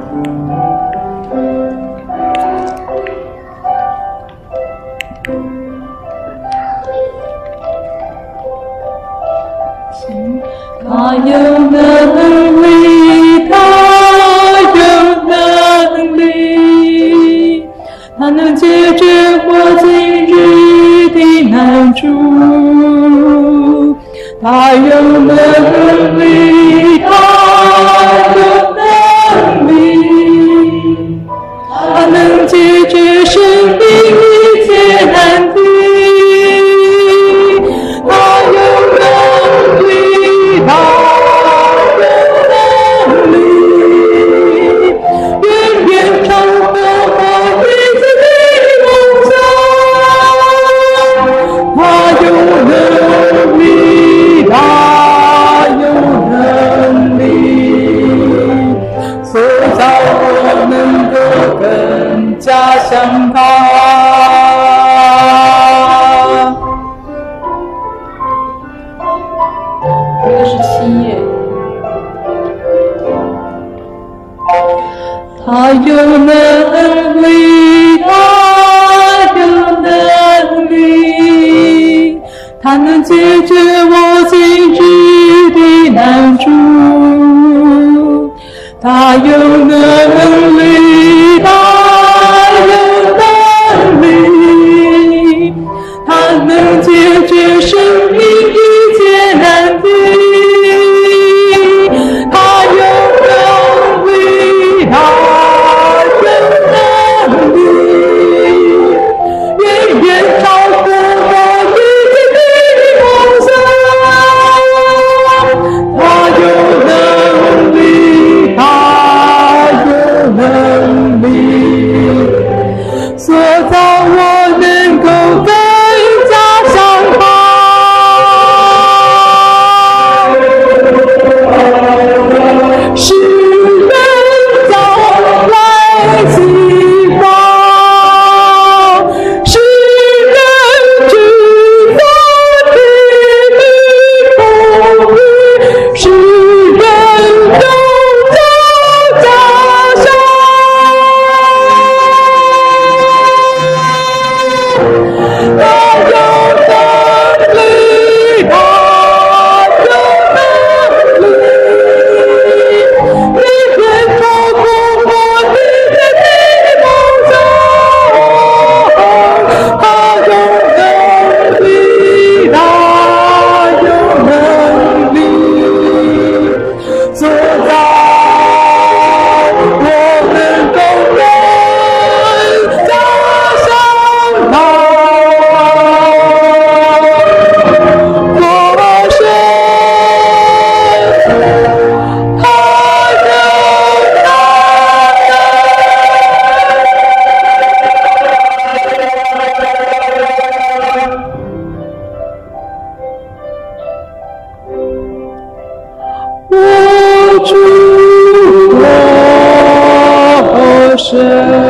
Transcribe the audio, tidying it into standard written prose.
他有能力，他有能力，他能解决我今日的难处。他有能力，他有能力，他能解决生命一切难题。他有能力，他有能力，远远超过我一切的梦想。他有能力，他有能力，所以叫我能够更加像他。67页。他有能力，他有能力，他能解决我今日的难处。他有能力，他有能力，他能解决生命一切难题。他有能力，他有能力，远远超过我一切的梦想。他有能力，他有能力，所造我能够更加像他。世人早来祈祷，世人知道你的公义，世人都在家乡。他有能力，他有能力，你别超过我一切的梦想。他有能力，他有能力，做到我能够更加像他。我是他有我主我神。